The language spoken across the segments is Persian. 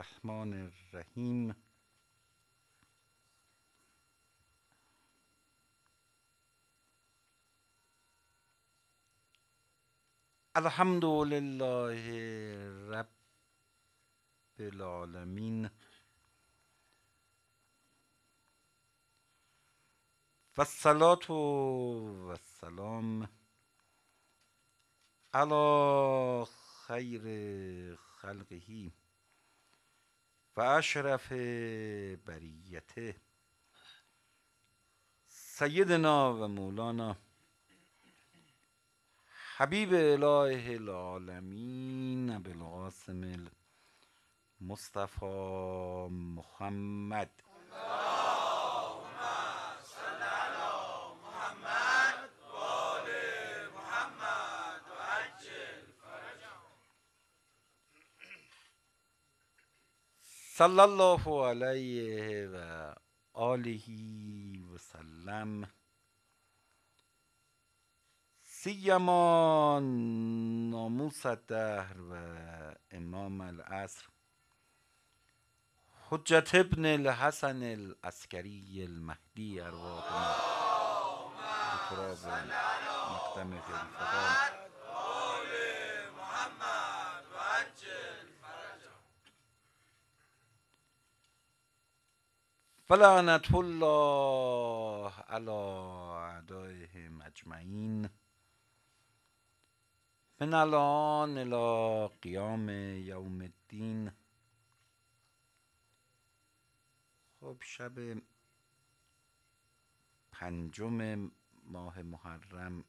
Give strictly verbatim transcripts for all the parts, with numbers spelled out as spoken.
الرحمن الرحیم. الحمد لله رب العالمین و الصلاة و السلام علی خیر خلقه و اشرف بریته سیدنا و مولانا حبیب اله العالمین ابوالقاسم المصطفى محمد. صلی الله علیه و آله و سلم. سیما ناموس الدهر و امام العصر حجت ابن الحسن العسکری المهدی ارواحنا بتراب مقدم الفدا. فلعنة الله علی اعدائهم اجمعین من الان الى قیام یوم الدین. خب شب پنجم ماه محرم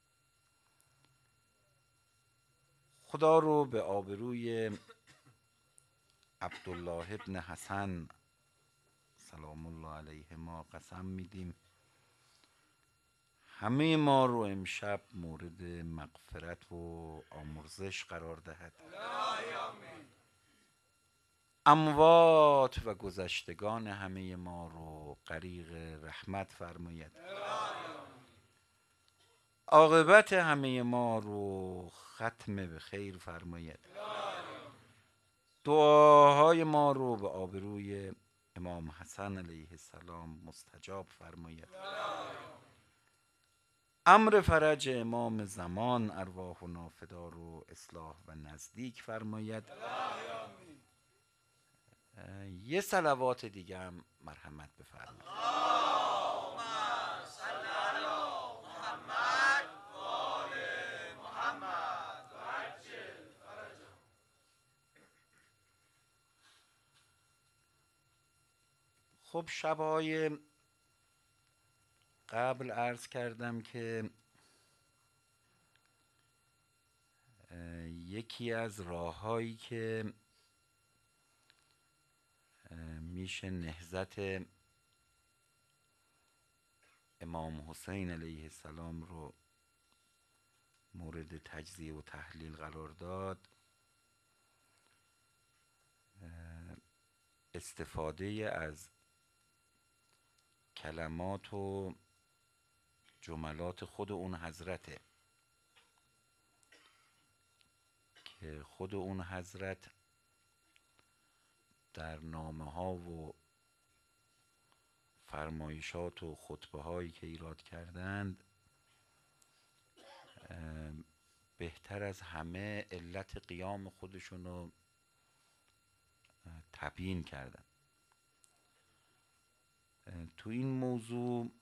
خدا رو به آبروی عبدالله ابن حسن سلام الله علیه ما قسم میدیم همه ما رو امشب مورد مغفرت و آمرزش قرار دهد. اموات و گذشتگان همه ما رو غریق رحمت فرماید. عاقبت همه ما رو ختم به خیر فرماید. دعاهای ما رو به آبروی امام حسن علیه السلام مستجاب فرماید. امر فرج امام زمان ارواحنا فدا رو اصلاح و نزدیک فرماید. یه صلوات دیگه هم مرحمت بفرمایید. خب شبهای قبل عرض کردم که یکی از راههایی که میشه نهضت امام حسین علیه السلام رو مورد تجزیه و تحلیل قرار داد، استفاده از کلمات و جملات خود اون حضرته که خود اون حضرت در نامه ها و فرمایشات و خطبه هایی که ایراد کردند بهتر از همه علت قیام خودشون رو تبیین کردن. تو این موضوع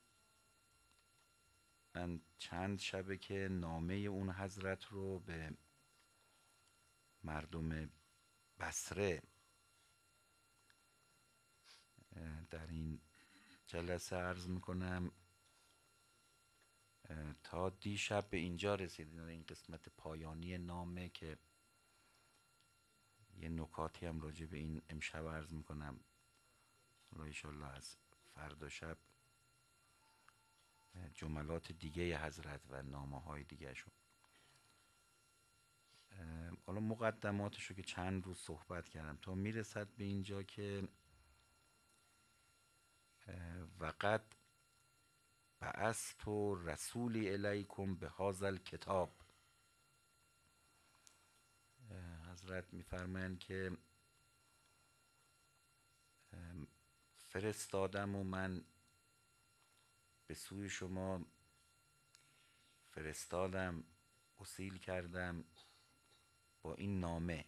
من چند شبه که نامه اون حضرت رو به مردم بصره در این جلسه عرض میکنم تا دیشب به اینجا رسیدیم، این قسمت پایانی نامه که یه نکاتی هم راجع به این امشب عرض میکنم. انشالله از فردا شب جملات دیگه حضرت و نامه های دیگه شون. حالا مقدماتشو که چند روز صحبت کردم تا میرسد به اینجا که وقت بعثت رسولی الیکم به هذا الکتاب. حضرت میفرمایند که فرستادم و من به سوی شما فرستادم، گسیل کردم با این نامه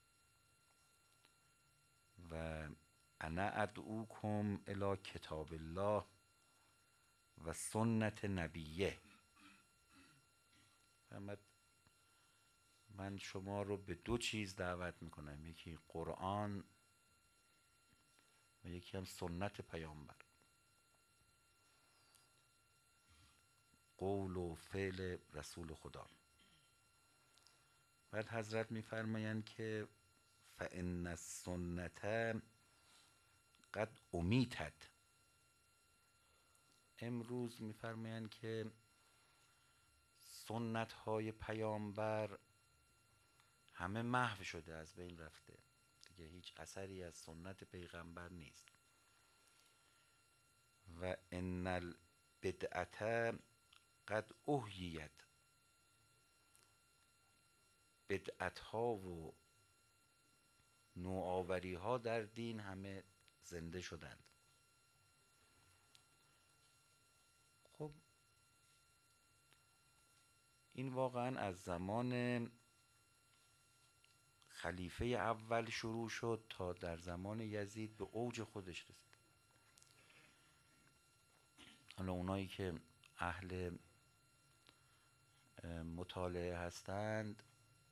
و انا ادعوکم الی کتاب الله و سنت نبیه. من شما رو به دو چیز دعوت میکنم، یکی قرآن و یکی هم سنت پیامبر، قول و فعل رسول خدا. بعد حضرت میفرمایند که فان السنت قد امیتت. امروز میفرمایند که سنت های پیامبر همه محو شده، از بین رفته دیگه، هیچ اثری از سنت پیغمبر نیست. و ان البدعت قد احییت. بدعت ها و نوآوری ها در دین همه زنده شدند. خب این واقعا از زمان خلیفه اول شروع شد تا در زمان یزید به اوج خودش رسید. حالا اونایی که اهل مطالعه هستند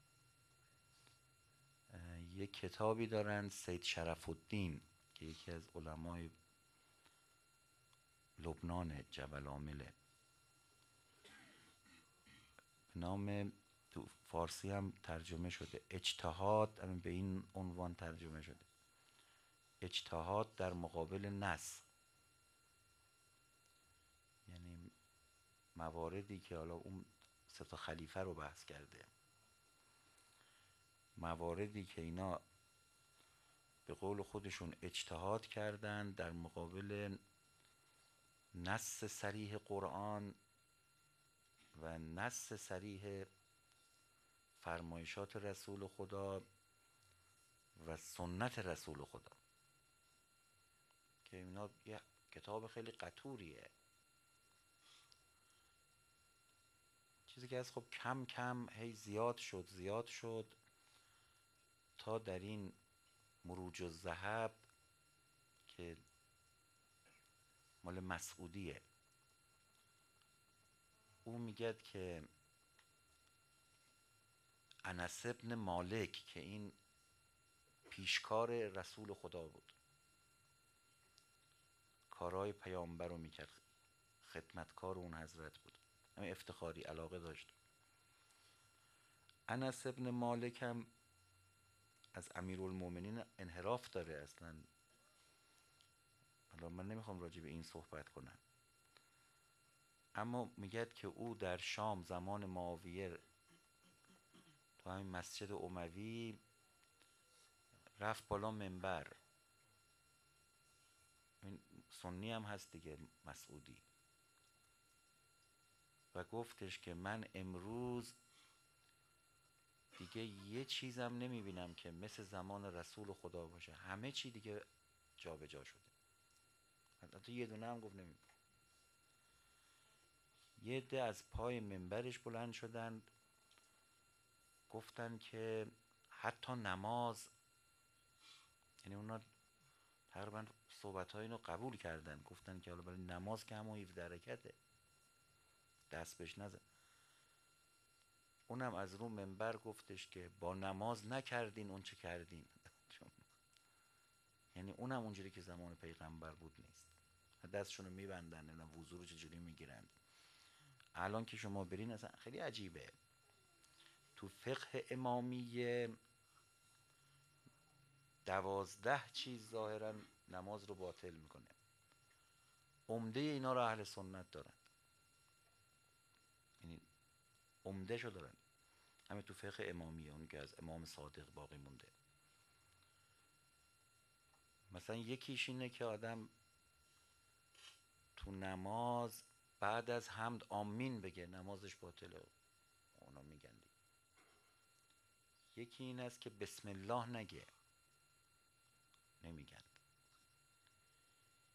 یک کتابی دارن، سید شرف الدین که یکی از علمای لبنان جبل عامله، به نام، تو فارسی هم ترجمه شده، اجتهاد، همین به این عنوان ترجمه شده، اجتهاد در مقابل نص. یعنی مواردی که حالا اون سه تا خلیفه رو بحث کرده، مواردی که اینا به قول خودشون اجتهاد کردن در مقابل نص صریح قرآن و نص صریح فرمایشات رسول خدا و سنت رسول خدا، که اینا یه کتاب خیلی قطوریه. چیزی که از خب کم کم هی زیاد شد زیاد شد تا در این مروج الذهب که مال مسعودیه، او میگه که انس ابن مالک که این پیشکار رسول خدا بود، کارهای پیامبر رو میکرد، خدمتکار اون حضرت بود، همین افتخاری علاقه داشت. انس ابن مالک هم از امیرالمومنین انحراف داره اصلا. حالا من نمیخوام راجع به این صحبت کنم، اما میگه که او در شام زمان معاویه تو همین مسجد اموی رفت بالا منبر، این سنی هم هست دیگه مسعودی، و گفتش که من امروز دیگه یه چیزم نمیبینم که مثل زمان رسول خدا باشه، همه چی دیگه جا به جا شده. حتی یه دونه هم گفت نمیبینم. یه عده از پای منبرش بلند شدن، گفتن که حتی نماز، یعنی اونا تقریبا صحبت های اینو قبول کردن، گفتن که حالا برای نماز که همون هفده رکعته، دست بهش نزن. اونم از رو منبر گفتش که با نماز نکردین اون چه کردین. یعنی اونم اونجوری که زمان پیغمبر بود نیست، دستشونو میبندن، نه وضو رو چجوری میگیرن. الان که شما برین اصلا خیلی عجیبه، تو فقه امامیه دوازده چیز ظاهرا نماز رو باطل میکنه، عمده اینا رو اهل سنت دارن، یعنی عمده شو دارن، همه تو فقه امامیه، اون که از امام صادق باقی مونده. مثلا یکیش اینه که آدم تو نماز بعد از حمد آمین بگه، نمازش باطله، اونا میگن دیگه. یکی این است که بسم الله نگه، نمیگن.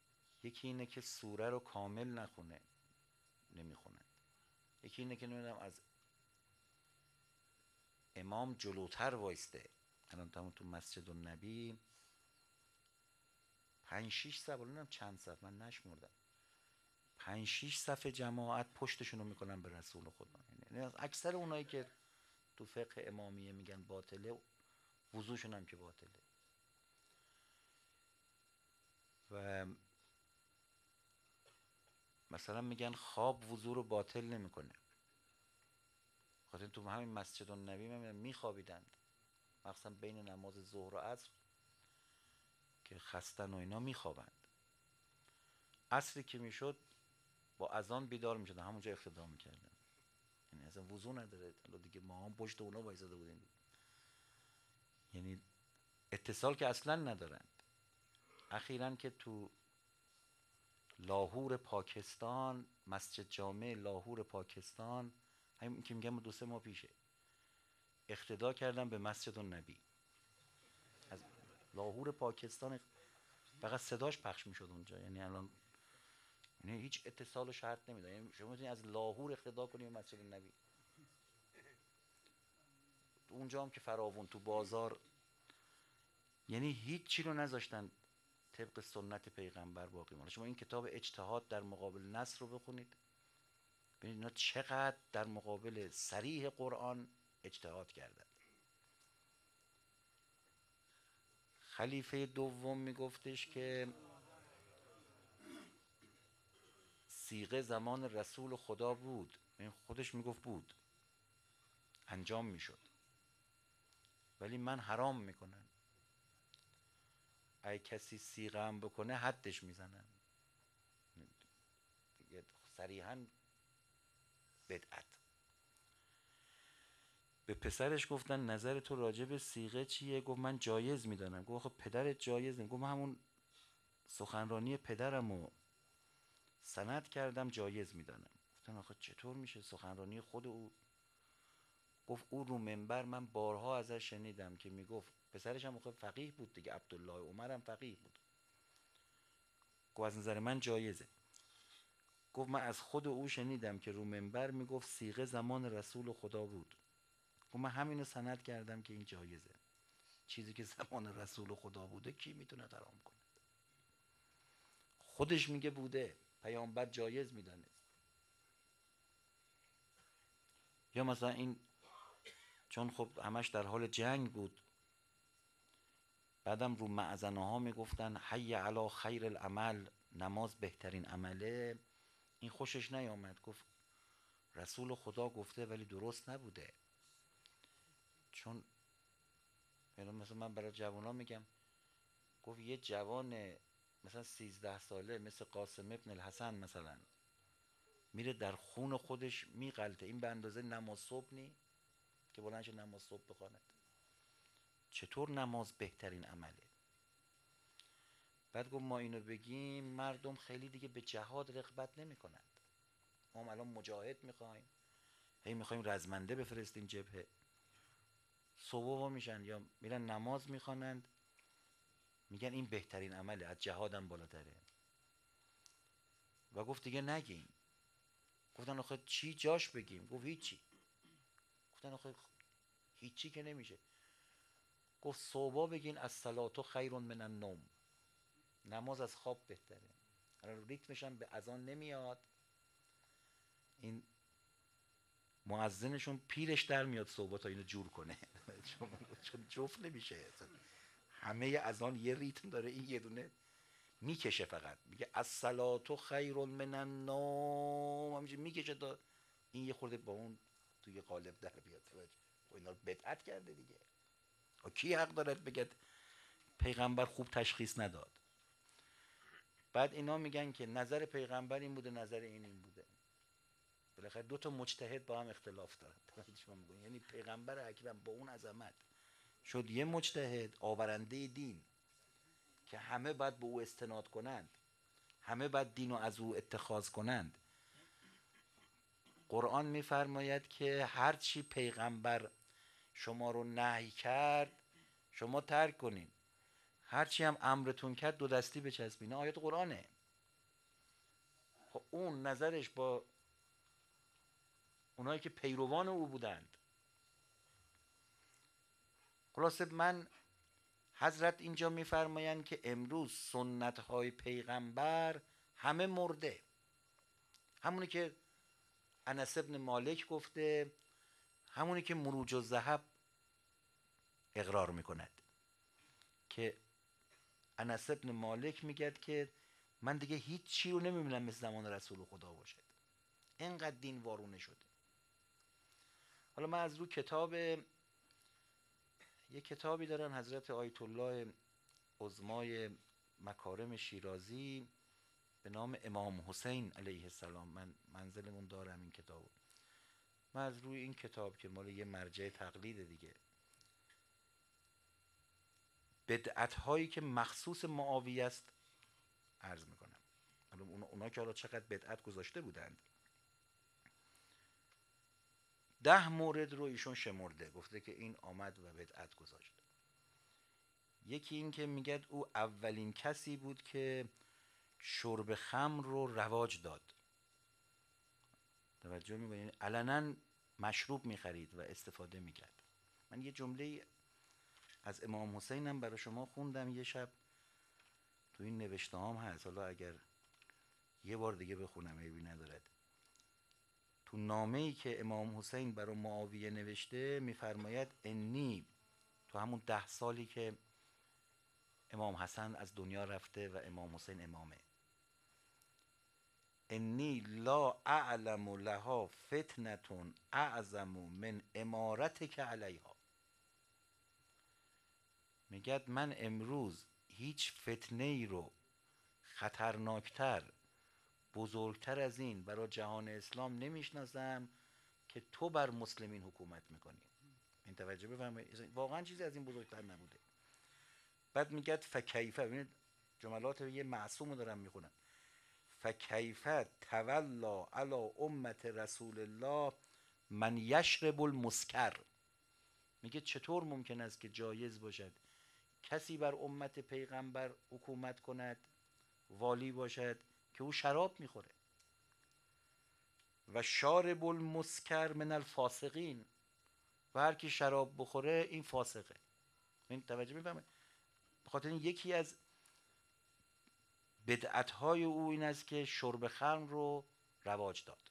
یکی اینه که سوره رو کامل نخونه، نمیخونن. یکی اینه که نمیدونم از امام جلوتر وایسته. الان تمام تو مسجد النبی پنج شیش صف، الان چند صف من نشمردم، پنج شیش صف جماعت پشتشون رو میکنن به رسول خدا. یعنی اکثر اونایی که تو فقه امامیه میگن باطله، وضوشون هم که باطله. و مثلا میگن خواب وضو رو باطل نمیکنه. خاطر تو همین مسجد النبی میخوابیدند، مخصوصا بین نماز ظهر و عصر که خستن و اینا میخوابند. عصری که میشد با اذان بیدار میشدن، همونجا اقتدا میکردن. یعنی اصلا وضو نداره. دیگه ما هم پشت اونا وایساده بودیم، یعنی اتصال که اصلا ندارند. اخیراً که تو لاهور پاکستان، مسجد جامع لاهور پاکستان، همین که میگم دو سه ماه پیشه، اقتدا کردم به مسجد النبی. از لاهور پاکستان فقط صداش پخش میشد اونجا. یعنی الان یعنی هیچ اتصال و شرط نمیدن. یعنی شما میتونید از لاهور اقتدا کنید به مسجد النبی. اونجا هم که فراوون تو بازار، یعنی هیچ چی رو نذاشتن طبق سنت پیغمبر باقی مونه. شما این کتاب اجتهاد در مقابل نص رو بخونید، ببینید اینا چقدر در مقابل صریح قرآن اجتهاد کردن. خلیفه دوم میگفتش که صیغه زمان رسول خدا بود. این خودش میگفت بود، انجام میشد، ولی من حرام میکنم. اگه کسی صیغه هم بکنه حدش میزنن. صریحا بدعت. به پسرش گفتن نظر تو راجع به صیغه چیه؟ گفت من جایز میدانم. گفت خب پدرت جایز نمی؟ گفت من همون سخنرانی پدرمو سند کردم، جایز میدانم. گفتن آخه چطور میشه سخنرانی خود او؟ گفت او رو منبر من بارها ازش شنیدم که میگفت، پسرش هم فقیه بود دیگه، عبدالله عمر هم فقیه بود. گفت از نظر من جایزه. گفت من از خود او شنیدم که رو منبر میگفت صیغه زمان رسول خدا بود. گفت من همینو سند کردم که این جایزه. چیزی که زمان رسول خدا بوده کی میتونه حرام کنه؟ خودش میگه بوده، پیامبر جایز میدانه. یا مثلا این چون خب همش در حال جنگ بود، بعدم رو معزنه ها میگفتن حی علی خیر العمل، نماز بهترین عمله. این خوشش نیامد، گفت رسول خدا گفته ولی درست نبوده. چون مثلا من برای جوان ها میگم، گفت یه جوان مثلا سیزده ساله مثل قاسم ابن الحسن مثلا میره در خون خودش میغلطه، این به اندازه نماز صبح نی که بلندش نماز صبح بخواند؟ چطور نماز بهترین عمله؟ بعد گفت ما اینو بگیم مردم خیلی دیگه به جهاد رغبت نمی کنند. ما هم الان مجاهد میخوایم، هی میخوایم رزمنده بفرستیم جبهه، صبح میشن یا میرن نماز میخوانند، میگن این بهترین عمله، از جهادم بالاتره. و گفت دیگه نگیم. گفتن آخه چی جاش بگیم؟ گفت هیچی. گفتن آخه هیچی که نمیشه. گفت صبح بگین الصلاة خیر من النوم، نماز از خواب بهتره. الان ریتمش هم به اذان نمیاد، این مؤذنشون پیرش در میاد صبح تا اینو جور کنه چون جفت نمیشه. همه اذان یه ریتم داره، این یه دونه میکشه، فقط میگه الصلاة خیر من النوم، همینجوری میکشه تا این یه خورده با اون توی قالب در بیاد. و اینا رو بدعت کرده دیگه. و کی حق داره بگه پیغمبر خوب تشخیص نداد؟ بعد اینا میگن که نظر پیغمبر این بوده، نظر این این بوده. بالاخره دو تا مجتهد با هم اختلاف دارن. یعنی پیغمبر اکرم با اون عظمت شد یه مجتهد آورنده دین که همه باید به او استناد کنند، همه باید دین رو از او اتخاذ کنند. قرآن میفرماید که هر چی پیغمبر شما رو نهی کرد شما ترک کنین، هر چی هم امرتون کرد دو دستی بچسبین. آیات قرآنه. خب اون نظرش با اونایی که پیروان او بودند. خلاصه من حضرت اینجا میفرمایند که امروز سنت های پیغمبر همه مرده. همونی که انس ابن مالک گفته، همونی که مروج الذهب اقرار میکند، که انس ابن مالک میگد که من دیگه هیچ چی رو نمیبینم مثل زمان رسول خدا باشد، اینقدر دین وارونه شده. حالا من از رو کتاب، یه کتابی دارن حضرت آیت الله عظمای مکارم شیرازی به نام امام حسین علیه السلام، من منزلمون دارم این کتابو. من از روی این کتاب که مال یه مرجع تقلید دیگه، بدعت هایی که مخصوص معاویه است عرض میکنم. حالا اونا, اونا که حالا چقدر بدعت گذاشته بودند، ده مورد رو ایشون شمرده، گفته که این آمد و بدعت گذاشت. یکی این که میگد او اولین کسی بود که شرب خمر رو رواج داد. توجه میکنین؟ علنا مشروب میخرید و استفاده میکرد. من یه جمله از امام حسین هم برای شما خوندم یه شب، تو این نوشته هم هست، حالا اگر یه بار دیگه بخونم عیبی ندارد. تو نامه‌ای که امام حسین برای معاویه نوشته میفرماید انی، تو همون ده سالی که امام حسن از دنیا رفته و امام حسین امامه، انی لا اعلم لها فتنة اعظم من امارتک علیها. میگد من امروز هیچ فتنه ای رو خطرناکتر، بزرگتر از این برای جهان اسلام نمیشناسم که تو بر مسلمین حکومت میکنی. این توجه بفرمایید، واقعا چیزی از این بزرگتر نبوده. بعد میگد فکیفه، ببینید جملات یه معصوم رو دارم میخونم، فکیفه تولا علی امت رسول الله من یشرب المسکر. میگه چطور ممکن است که جایز باشد کسی بر امت پیغمبر حکومت کند، والی باشد که او شراب میخوره. و شارب المسکر من الفاسقین، و هر کی شراب بخوره این فاسقه. این توجه میفهمه. بخاطر این یکی از بدعت‌های او این است که شرب خمر رو رواج داد.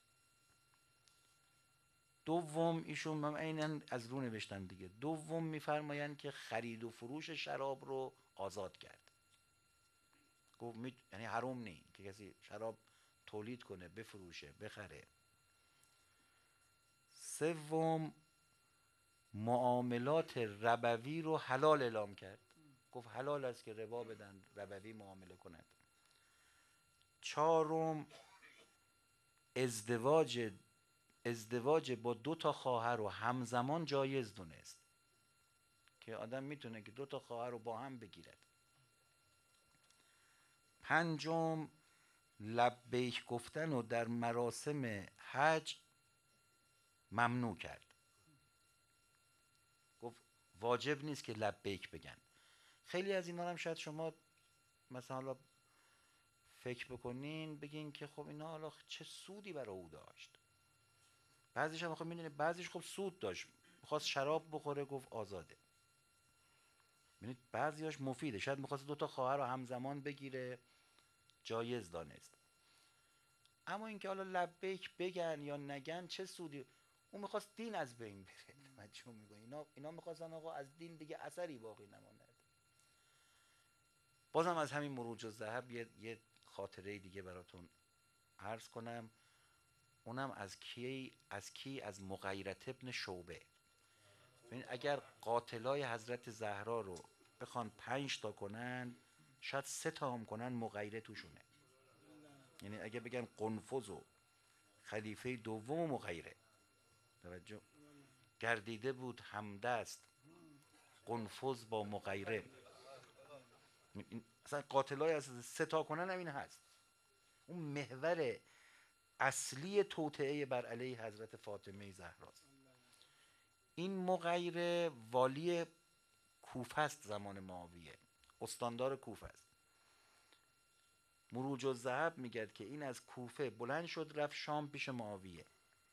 دوم ایشون من عیناً از رو نوشتم دیگه، دوم میفرمایند که خرید و فروش شراب رو آزاد کرد. گفت می... یعنی حرام نی که کسی شراب تولید کنه، بفروشه، بخره. سوم معاملات ربوی رو حلال اعلام کرد، گفت حلال است که ربا بدن، ربوی معامله کنند. چهارم ازدواج ازدواج با دو تا خواهر رو همزمان جایز دونست، که آدم میتونه که دو تا خواهر رو با هم بگیرد. پنجم لبیک گفتن رو در مراسم حج ممنوع کرد، گفت واجب نیست که لبیک بگن. خیلی از اینا هم شاید شما مثلا حالا فکر بکنین بگین که خب اینا حالا چه سودی برای او داشت. بعضیش هم خب میدونه بعضیش خب سود داشت، میخواست شراب بخوره گفت آزاده. ببینید بعضیاش مفیده، شاید میخواست دو تا خواهر رو همزمان بگیره، جایز دانست. اما اینکه حالا لبیک بگن یا نگن چه سودی، اون میخواست دین از بین بره. توجه میکنه؟ اینا اینا میخواستن آقا از دین دیگه اثری باقی نماند. بازم از همین مروج الذهب یه یه خاطره دیگه براتون عرض کنم، اونم از کی از کی از مغیرت ابن شعبه. ببین اگر قاتلای حضرت زهرا رو بخوان پنج تا کنن، شاید سه تا هم کنن مغیره توشونه. یعنی اگه بگن قنفذ و خلیفه دوم و مغیره، توجه، گردیده بود همدست قنفذ با مغیره. اصلا قاتلای از سه تا کنن هم این هست. اون محور اصلی توطئه بر علیه حضرت فاطمه زهراست. این مغیره والی کوفه است، زمان معاویه استاندار کوفه است. مروج الذهب میگه که این از کوفه بلند شد رفت شام پیش معاویه.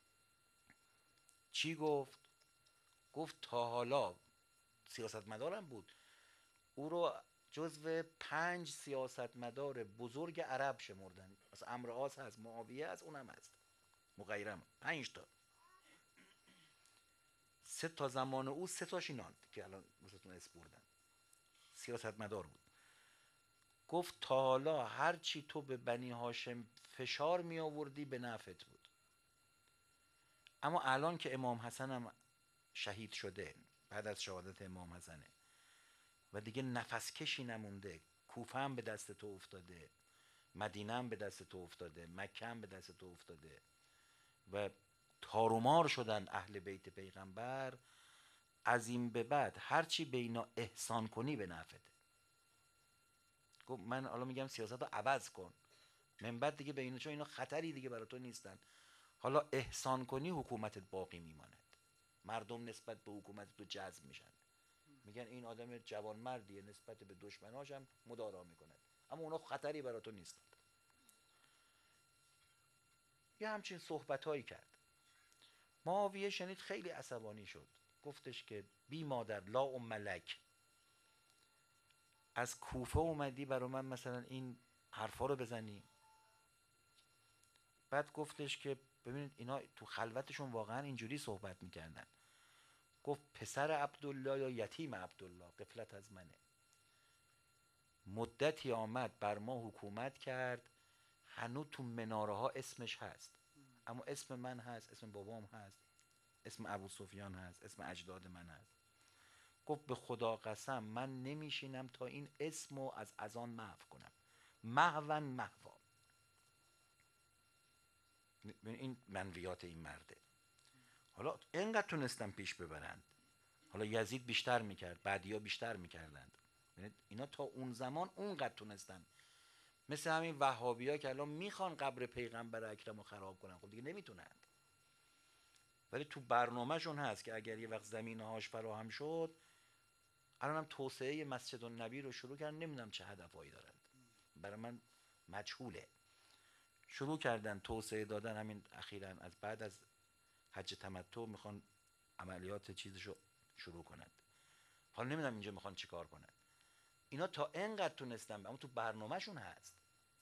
چی گفت؟ گفت تا حالا سیاستمدارم بود، او رو جزو پنج سیاستمدار بزرگ عرب شمردن. از عمرو عاص هست، معاویه از اونم هست، مغیرم، پنج تا. سه تا زمان او، سه تاش اینان که الان مثلتون اسم بردن، سیاستمدار بود. گفت تا حالا هر چی تو به بنی هاشم فشار می آوردی به نفعت بود، اما الان که امام حسن هم شهید شده بعد از شهادت امام حسنه و دیگه نفس کشی نمونده، کوفه هم به دست تو افتاده، مدینه هم به دست تو افتاده، مکه هم به دست تو افتاده و تارومار شدن اهل بیت پیغمبر، از این به بعد هرچی به اینا احسان کنی به نفعته. گفت من حالا میگم سیاست رو عوض کن، من بعد دیگه به اینا، چون اینا خطری دیگه برای تو نیستن، حالا احسان کنی حکومتت باقی میماند، مردم نسبت به حکومت تو جذب میشن، میگن این آدم جوانمردیه، نسبت به دشمناش هم مدارا میکند، اما اونا خطری برای تو نیستن. یه همچین صحبت هایی کرد. معاویه شنید خیلی عصبانی شد، گفتش که بی مادر لا ام لک، از کوفه اومدی برای من مثلا این حرفا رو بزنی؟ بعد گفتش که ببینید اینا تو خلوتشون واقعا اینجوری صحبت میکردن. گفت پسر عبدالله یا یتیم عبدالله غفلت از منه، مدتی آمد بر ما حکومت کرد، هنوز تو مناره ها اسمش هست، اما اسم من هست، اسم بابام هست، اسم ابو سفیان هست، اسم اجداد من هست. گفت به خدا قسم من نمیشینم تا این اسمو از اذان محو کنم، محون محوا. این منویات این مرده. حالا اینقدر تونستن پیش ببرند، حالا یزید بیشتر میکرد، بعدیا بیشتر میکردند، اینا تا اون زمان اونقدر تونستن، مثل همین وهابی ها که الان میخوان قبر پیغمبر اکرم رو خراب کنن، خب دیگه نمیتونند، ولی تو برنامهشون هست که اگر یه وقت زمینه هاش فراهم شد، الان هم توسعه مسجد النبی رو شروع کردن، نمیدونم چه هدفهایی دارند، برای من مجهوله. شروع کردن توسعه دادن، همین اخیراً از بعد از حج تمتع میخوان عملیات چیزشو شروع کنند، حالا نمیدونم اینجا میخوان چیکار کنند. اینا تا اینقدر تونستن، اما تو برنامهشون هست،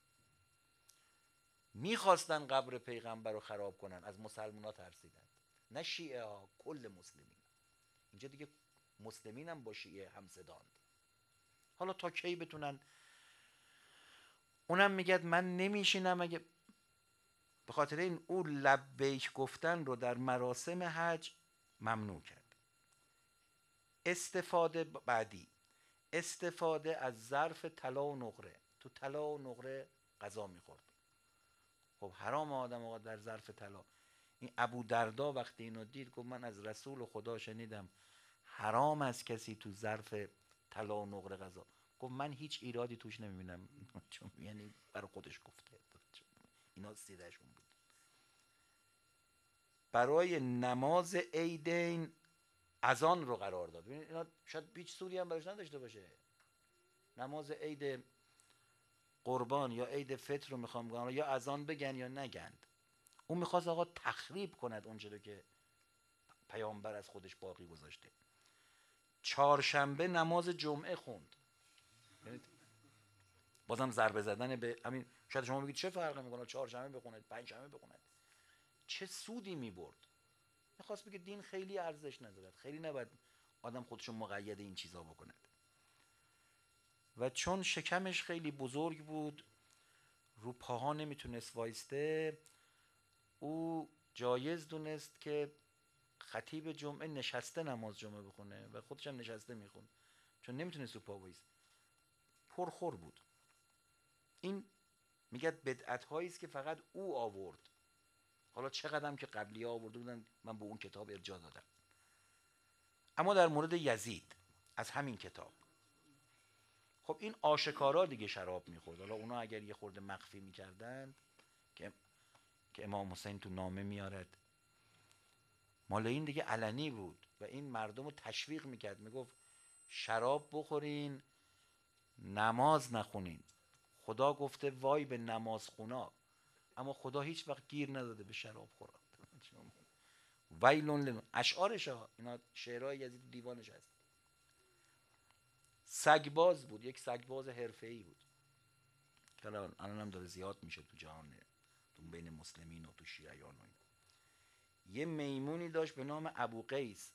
میخواستن قبر پیغمبر رو خراب کنن، از مسلمان ها ترسیدن، نه شیعه ها، کل مسلمین. اینجا دیگه مسلمین هم با شیعه همصداند. حالا تا کی بتونن. اونم میگه من نمیشینم، اگه به خاطر این او لبیک گفتن رو در مراسم حج ممنوع کرد. استفاده بعدی، استفاده از ظرف طلا و نقره، تو طلا و نقره غذا میخورد. خب حرام آدم آقا در ظرف طلا. این ابو دردا وقتی اینو دید گفت من از رسول خدا شنیدم حرام از کسی تو ظرف طلا و نقره غذا. گفت من هیچ ایرادی توش نمیبینم، چون یعنی برای خودش گفته، اینا سیرشون بود. برای نماز عیدین اذان رو قرار داد. ببین اینا شاید هیچ سوری هم براش نداشته باشه، نماز عید قربان یا عید فطر رو میخوام بگم، یا اذان بگن یا نگند. اون میخواست آقا تخریب کند اونچه رو که پیامبر از خودش باقی گذاشته. چهارشنبه نماز جمعه خوند، بازم ضربه زدن به همین. شاید شما بگید چه فرقی میکنه چهارشنبه بخوند پنجشنبه بخوند، چه سودی میبرد؟ میخواست بگه دین خیلی ارزش ندارد، خیلی نباید آدم خودشو مقید این چیزا بکند. و چون شکمش خیلی بزرگ بود، رو پاها نمیتونست وایسته، او جایز دونست که خطیب جمعه نشسته نماز جمعه بخونه و خودش هم نشسته میخون، چون نمیتونست رو پا وایسته، پرخور بود. این میگه بدعت هایی است که فقط او آورد، حالا چقدرم که قبلی ها آورده بودن من به اون کتاب ارجاع دادم. اما در مورد یزید از همین کتاب، خب این آشکارا دیگه شراب میخورد. حالا اونا اگر یه خورده مخفی میکردن که که امام حسین تو نامه میارد، مال این دیگه علنی بود و این مردم رو تشویق میکرد، میگفت شراب بخورین نماز نخونین، خدا گفته وای به نماز خونا، اما خدا هیچ وقت گیر نداده به شراب خورا. ویلون لمن، اشعارش ها، اینا شعرهای یزید دیوانش هست. سگباز بود، یک سگباز حرفه‌ای بود که الان هم داره زیاد میشه تو جهان، تو بین مسلمین و تو شیعیان و این. یه میمونی داشت به نام ابو قیس،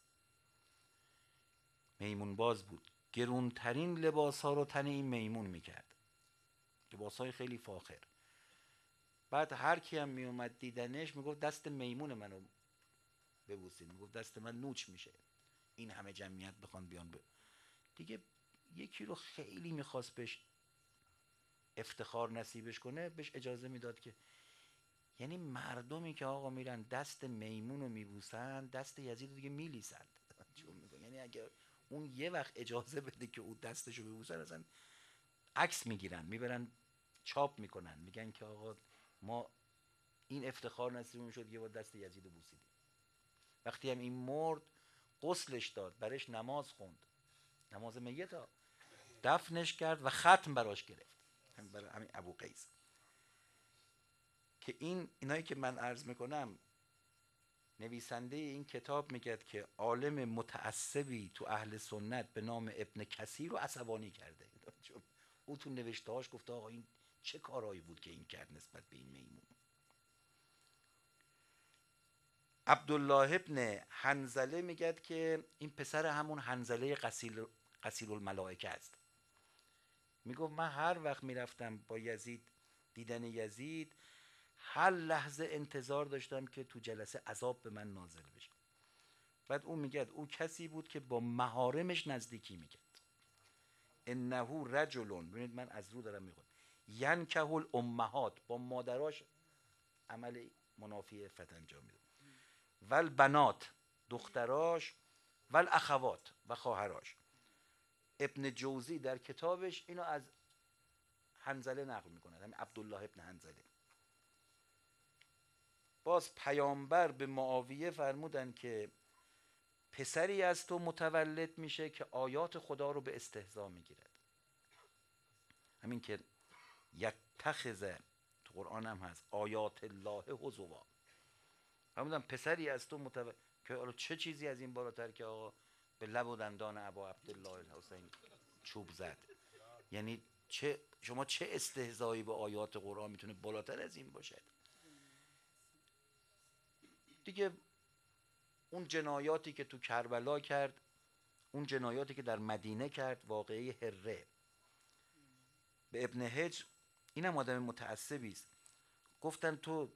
میمون باز بود، گرونترین لباس ها رو تن این میمون میکرد، لباس های خیلی فاخر. بعد هر کی هم میومد دیدنش میگفت دست میمون منو ببوسید، میگفت دست من نوچ میشه، این همه جمعیت بخوان بیان ب... دیگه یکی رو خیلی میخواست بهش افتخار نصیبش کنه، بهش اجازه میداد که، یعنی مردمی که آقا میرن دست میمون رو میبوسن، دست یزید رو دیگه میلیسند. یعنی اگر اون یه وقت اجازه بده که اون دستشو ببوسن، اصلا عکس میگیرن میبرن چاپ میکنن، میگن که آقا ما این افتخار نصیبمون شد یه بار دست یزید رو بوسیدیم. وقتی هم این مرد غسلش داد، برش نماز خوند، نماز میت ها، دفنش کرد و ختم براش گرفت، همین برای همین ابو قیس. که این اینایی که من عرض میکنم، نویسنده این کتاب میگه که عالم متعصبی تو اهل سنت به نام ابن کثیر رو عصبانی کرده. او تو نوشتهاش گفته آقا این چه کارهایی بود که این کرد نسبت به این میمون. عبدالله ابن حنظله میگه که این پسر همون حنظله قصیل قصیل الملائکه است. میگفت من هر وقت میرفتم با یزید دیدن یزید، هر لحظه انتظار داشتم که تو جلسه عذاب به من نازل بشه. بعد اون میگه او کسی بود که با محارمش نزدیکی میکرد. انه رجلون، ببینید من از رو دارم میخونم، ینکه الامهات، با مادراش عمل منافی عفت انجام میده، ول بنات، دختراش، ول اخوات، و خواهراش. ابن جوزی در کتابش اینو از حنظله نقل میکنه، همین عبدالله ابن حنظله. باز پیامبر به معاویه فرمودن که پسری از تو متولد میشه که آیات خدا رو به استهزا میگیرد. همین که یتخذ، تو قرآن هم هست، آیات الله هزوا. فرمودن پسری از تو متولد که حالا چه چیزی از این بالاتر که آقا به لب و دندان ابا عبدالله الحسین چوب زد. یعنی چه شما چه استهزایی به آیات قرآن میتونه بالاتر از این باشد؟ دیگه اون جنایاتی که تو کربلا کرد، اون جنایاتی که در مدینه کرد، واقعی هره، به ابن هجر، اینم آدم متعصبی است، گفتن تو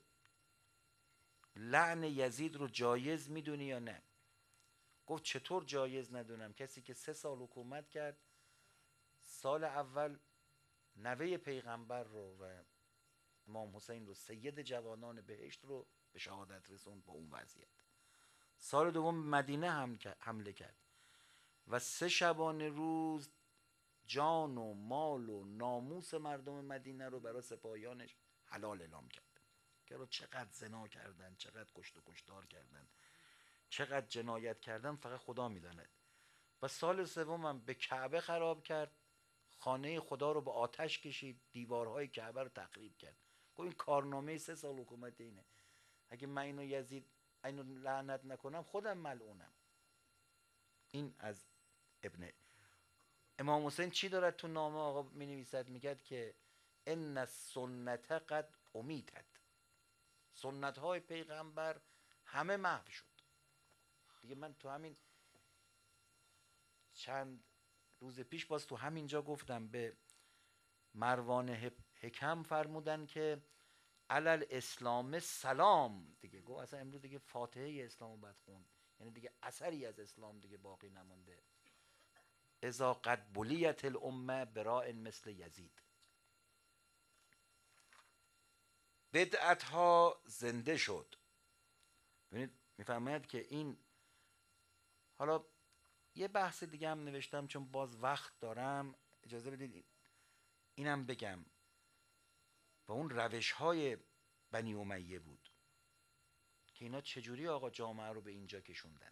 لعن یزید رو جایز میدونی یا نه؟ گفت چطور جایز ندونم؟ کسی که سه سال حکومت کرد، سال اول نوه پیغمبر رو و امام حسین رو، سید جوانان بهشت رو به شهادت رسوند با اون وضعیت. سال دوم مدینه هم حمله کرد و سه شبانه روز جان و مال و ناموس مردم مدینه رو برای سپاهیانش حلال اعلام کرد. که رو چقدر زنا کردن، چقدر کشت و کشتار کردن، چقدر جنایت کردن، فقط خدا میداند. و سال سوم هم به کعبه خراب کرد، خانه خدا رو به آتش کشید، دیوارهای کعبه رو تخریب کرد. گفت این کارنامه سه سال حکومت اینه، اگه من اینو یزید اینو لعنت نکنم خودم ملعونم. این از ابن. امام حسین چی دارد تو نامه آقا می نویسد؟ میگد که ان سنت قد امیتت، سنت های پیغمبر همه محو شد. دیگه من تو همین چند روز پیش باز تو همینجا گفتم، به مروان حکم فرمودن که علل اسلام سلام، دیگه گفت اصلا امروز دیگه فاتحه اسلام باید خوند، یعنی دیگه اثری از اسلام دیگه باقی نمونده. اذا قد بلیت الامه براء مثل یزید، بدعت ها زنده شد. ببینید میفرماید که این، حالا یه بحث دیگه هم نوشتم چون باز وقت دارم، اجازه بدید اینم بگم. و اون روش های بنی امیه بود که اینا چجوری آقا جامعه رو به اینجا کشوندن.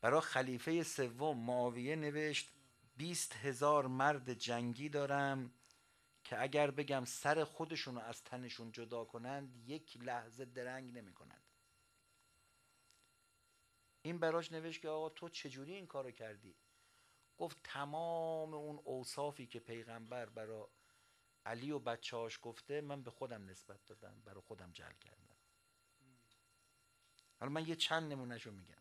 برای خلیفه سوم معاویه نوشت بیست هزار مرد جنگی دارم که اگر بگم سر خودشون رو از تنشون جدا کنند یک لحظه درنگ نمی کنند. این براش نوشت که آقا تو چجوری این کارو کردی؟ گفت تمام اون اوصافی که پیغمبر برای علی و بچه‌هاش گفته من به خودم نسبت دادم، برای خودم جعل کردم. حالا من یه چند نمونهشو میگم.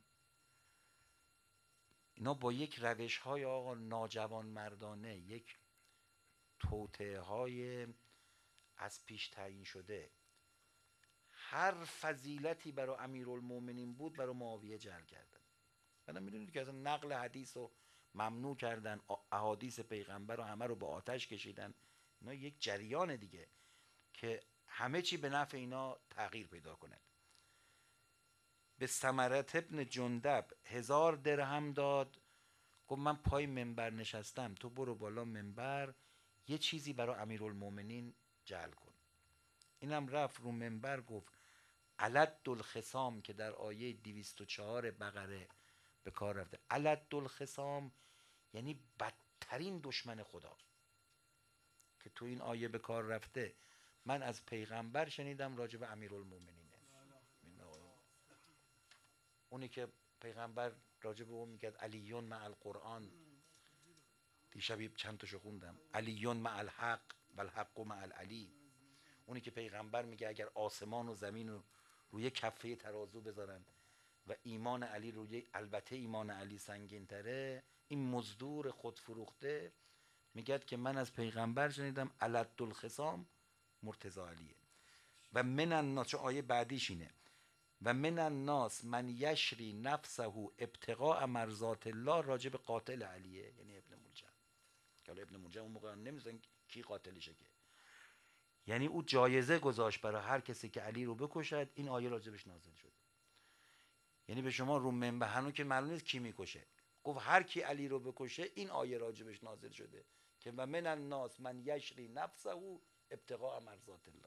اینا با یک روش های آقا ناجوان مردانه، یک توطئه های از پیش تعیین شده، هر فضیلتی برای امیرالمومنین بود برای معاویه جعل کردن. بعدا میدونید که اصلا نقل حدیث رو ممنوع کردن، احادیث پیغمبر رو همه رو به آتش کشیدن. اینا یک جریان دیگه که همه چی به نفع اینا تغییر پیدا کند. به ثمرت ابن جندب هزار درهم داد، گفت من پای منبر نشستم، تو برو بالا منبر یه چیزی برای امیرالمومنین جعل کن. اینم رفت رو منبر گفت علد الخصام که در آیه دویست و چهار بقره به کار رفته. علد الخصام یعنی بدترین دشمن خدا که تو این آیه به کار رفته. من از پیغمبر شنیدم راجع به امیرالمومنینه، اونی که پیغمبر راجع به اون میگه علیون مع القرآن. دیشب چند تاشو خوندم. علیون مع الحق و الحق مع العلی. اونی که پیغمبر میگه اگر آسمان و زمین رو روی کفه ترازو بذارن و ایمان علی روی، البته ایمان علی سنگین تره، این مزدور خود فروخته میگه که من از پیغمبر شنیدم علد الخصام مرتضی علیه. و من الناس، چون آیه بعدیش اینه، و من الناس من یشری نفسه ابتغاء مرضات الله، راجع به قاتل علیه، یعنی ابن ملجم. که ابن ملجم اون موقع نمیدونن کی قاتلشه، که یعنی او جایزه گذاشت برای هر کسی که علی رو بکشد. این آیه راجبش نازل شد. یعنی به شما رو منبر هنوز که معلوم نیست کی میکشه، گفت هر کی علی رو بکشه این آیه راجبش نازل شده که و من الناس من یشری نفسه ابتغاء مرضات الله.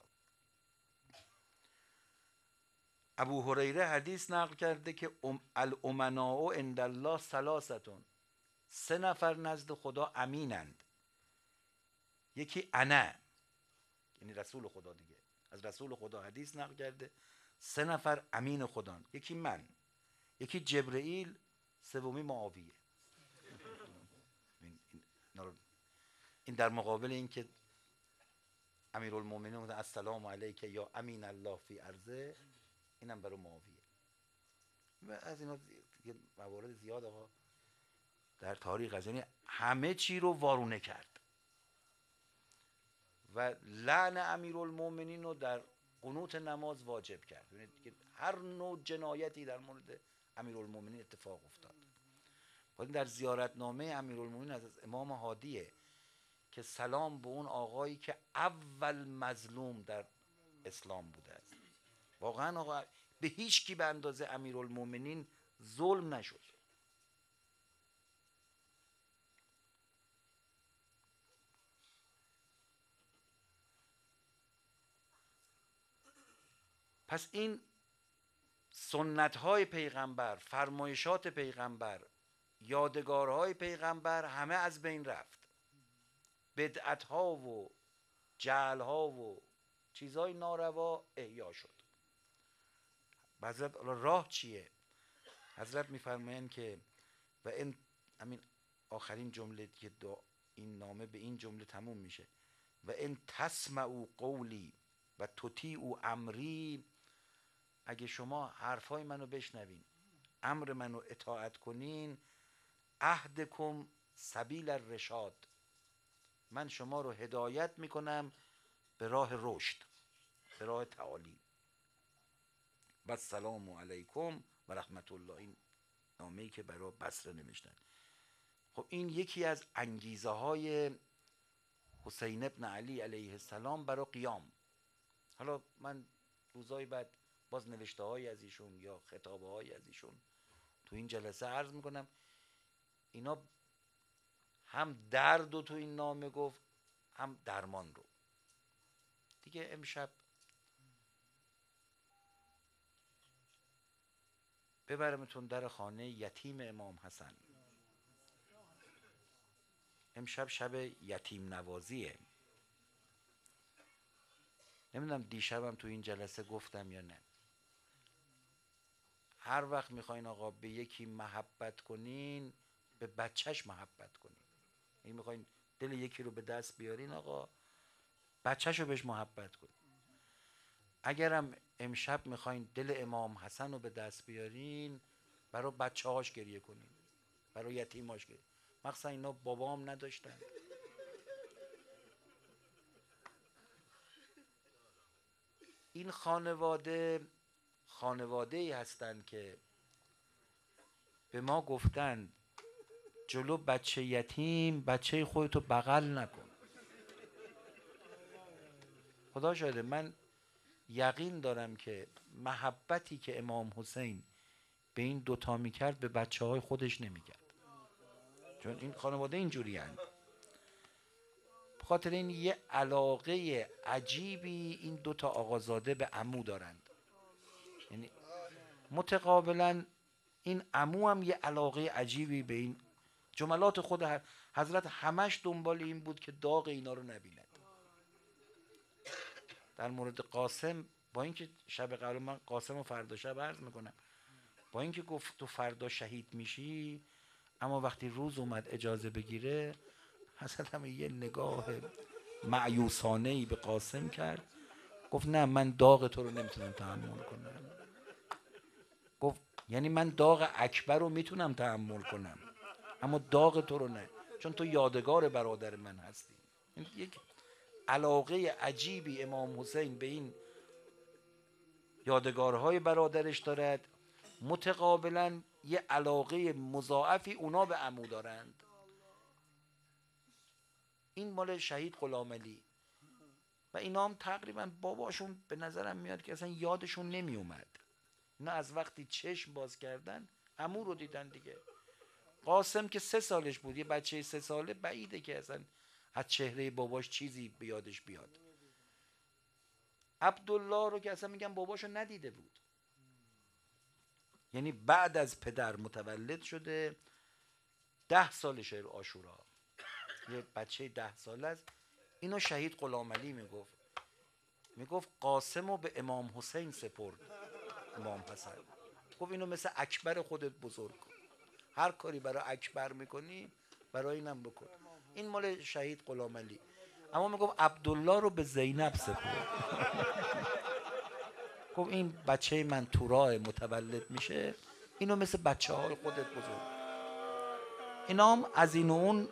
ابو هریره حدیث نقل کرده که الامناء عند الله ثلاثتون، سه نفر نزد خدا امینند. یکی انا، یعنی رسول خدا دیگه، از رسول خدا حدیث نقل کرده سه نفر امین خدان. یکی من، یکی جبرئیل، سومی معاویه. این در مقابل این که امیرالمومنین السلام علیک یا امین الله فی ارضه، اینم برای معاویه. و از اینا موارد زیاد آقا در تاریخ از، یعنی همه چی رو وارونه کرد و لعن امیرالمومنین رو در قنوت نماز واجب کرد. یعنی هر نوع جنایتی در مورد امیرالمومنین اتفاق افتاد. خود در زیارتنامه امیرالمومنین از امام هادیه که سلام به اون آقایی که اول مظلوم در اسلام بوده است. واقعا آقا به هیچ کی به اندازه امیرالمومنین ظلم نشد. پس این سنت های پیغمبر، فرمایشات پیغمبر، یادگارهای پیغمبر همه از بین رفت. بدعت ها و جعل ها و چیزهای ناروا احیا شد. حضرت راه چیه؟ حضرت میفرمایند که و این همین آخرین جمله که این نامه به این جمله تموم میشه، و ان تسمعوا قولی و تطیعوا امری، اگه شما حرفای منو بشنوین، امر منو اطاعت کنین، اهدکم سبیل الرشاد، من شما رو هدایت میکنم به راه رشد، به راه تعالی. و السلام علیکم و رحمت الله. این نامه‌ای که برای بصره نوشتن. خب این یکی از انگیزه های حسین ابن علی علیه السلام برای قیام. حالا من روزای بعد باز نوشته های از ایشون یا خطابه های از ایشون تو این جلسه عرض میکنم. اینا هم درد رو تو این نامه گفت، هم درمان رو. دیگه امشب ببرمتون در خانه یتیم امام حسن. امشب شب یتیم نوازیه. نمیدونم دیشبم تو این جلسه گفتم یا نه. هر وقت میخواین آقا به یکی محبت کنین، به بچهش محبت کنین. این میخواین دل یکی رو به دست بیارین آقا، بچهش رو بهش محبت کنین. اگرم امشب میخواین دل امام حسن رو به دست بیارین، برای بچه هاش گریه کنین، برای یتیماش گریه. مخصوصا اینا بابام نداشتن. این خانواده خانواده ای هستن که به ما گفتن جلو بچه یتیم بچه خودتو بغل نکن. خدا شاهده من یقین دارم که محبتی که امام حسین به این دوتا میکرد به بچه های خودش نمیکرد، چون این خانواده اینجوری هست. بخاطر این یه علاقه عجیبی این دوتا آقازاده به عمو دارند. یعنی متقابلا این عمو هم یه علاقه عجیبی به این جملات خود حضرت همش دنبال این بود که داغ اینا رو نبیند. در مورد قاسم، با اینکه شب قبل من قاسم و فردا شب عرض میکنم، با اینکه گفت تو فردا شهید میشی، اما وقتی روز اومد اجازه بگیره، حضرت هم یه نگاه مایوسانه ای به قاسم کرد، گفت نه من داغ تو رو نمیتونم تحمل کنم. گفت یعنی من داغ اکبر رو میتونم تحمل کنم اما داغ تو رو نه، چون تو یادگار برادر من هستی. یک علاقه عجیبی امام حسین به این یادگارهای برادرش دارد، متقابلا یه علاقه مضاعفی اونا به عمو دارند. این مال شهید غلامعلی و اینا هم تقریبا باباشون به نظرم میاد که اصلا یادشون نمی اومد. اینا از وقتی چشم باز کردن عمو رو دیدن دیگه. قاسم که سه سالش بود، یه بچه سه ساله بعیده که اصلا از چهره باباش چیزی به یادش بیاد. عبدالله رو که اصلا میگم باباشو ندیده بود، یعنی بعد از پدر متولد شده، ده سالشه عاشورا، یه بچه ده ساله است. اینو شهید غلامعلی میگفت، میگفت قاسم رو به امام حسین سپرد امام حسن. گفت اینو مثل اکبر خودت بزرگ کن، هر کاری برای اکبر میکنی برای اینم بکن. این مال شهید غلامعلی. اما میگفت عبدالله رو به زینب سپرد. گفت این بچه من تو راه متولد میشه، اینو مثل بچه های خودت بزرگ. اینا هم از این و اون.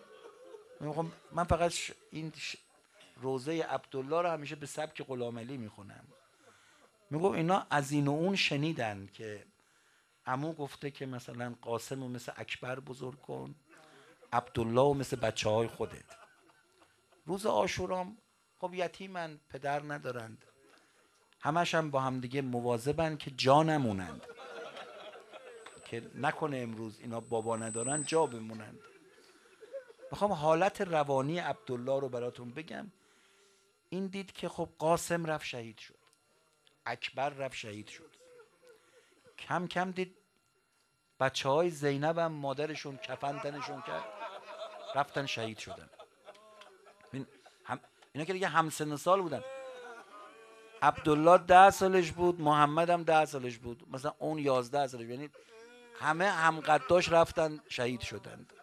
من فقط این روزه عبدالله رو همیشه به سبک غلامعلی میخونم. میگم اینا از این و اون شنیدن که عمو گفته که مثلا قاسم رو مثل اکبر بزرگ کن، عبدالله رو مثل بچه های خودت. روز عاشورام خب یتیمن، پدر ندارند، همش هم با هم دیگه مواظبن که جا نمونند، که نکنه امروز اینا بابا ندارن جا بمونند. میخوام حالت روانی عبدالله رو براتون بگم. این دید که خب قاسم رفت شهید شد، اکبر رفت شهید شد، کم کم دید بچه های زینب هم مادرشون کفن تنشون کرد رفتن شهید شدن. هم اینا که دیگه همسن سال بودن. عبدالله ده سالش بود، محمد هم ده سالش بود، مثلا اون یازده سالش، یعنی همه همقداش رفتن شهید شدند.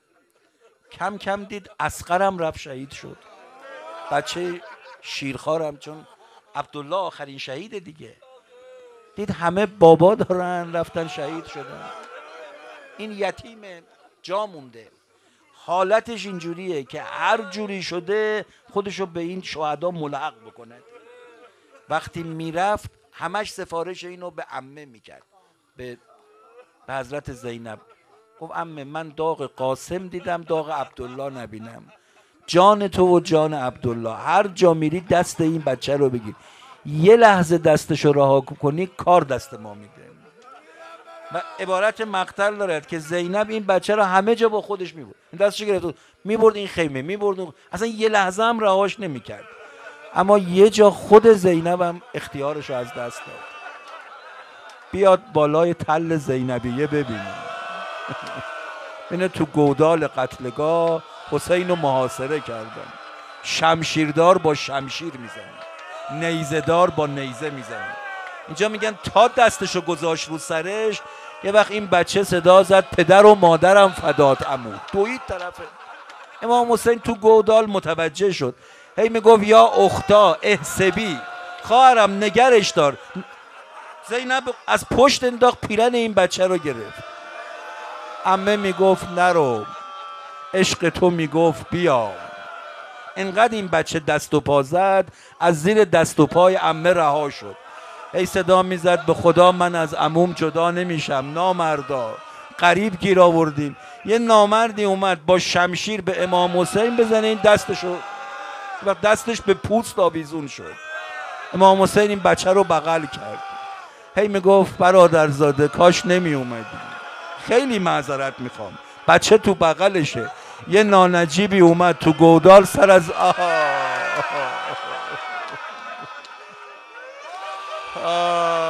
کم کم دید اصغرم رفت شهید شد، بچه شیرخوارم، چون عبدالله آخرین شهید دیگه. دید همه بابا دارن رفتن شهید شدن، این یتیم جا مونده. حالتش اینجوریه که هر جوری شده خودشو به این شهدا ملحق بکنه. وقتی میرفت همش سفارش اینو به عمه میکرد، به به حضرت زینب. گفت عمه من داغ قاسم دیدم، داغ عبدالله نبینم. جان تو و جان عبدالله، هر جا میری دست این بچه رو بگیر، یه لحظه دستشو رها کنی کار دست ما میده. و عبارت مقتل دارد که زینب این بچه رو همه جا با خودش میبرد، دستشو گرفت میبرد این خیمه، میبرد، اصلا یه لحظه هم رهاش نمیکرد. اما یه جا خود زینب هم اختیارش رو از دست داد. بیاد بالای تل زینبیه ببینه. اینه تو گودال قتلگاه حسین رو محاصره کردن، شمشیردار با شمشیر میزنه، نیزه‌دار با نیزه میزنه. اینجا میگن تا دستشو گذاشت رو سرش، یه وقت این بچه صدا زد پدر و مادرم فدات عمو، دوید طرفه. امام حسین تو گودال متوجه شد، هی میگفت یا اختا احسبی، خواهرم نگرش دار. زینب از پشت انداخت پیرن این بچه رو گرفت. عمه میگفت نرو، عشق تو میگفت بیا. انقدر این بچه دست و پا زد، از زیر دست و پای عمه رها شد. ای صدا میزد به خدا من از عموم جدا نمیشم، نامردا قریب گیر آوردیم. یه نامردی اومد با شمشیر به امام حسین بزنه، این دستشو و دستش به پوست آویزون شد. امام حسین این بچه رو بغل کرد، هی میگفت برادرزاده کاش نمی اومدی، خیلی معذرت میخوام. بچه تو بغلشه. یه نانجیبی اومد تو گودال سر از آه, آه.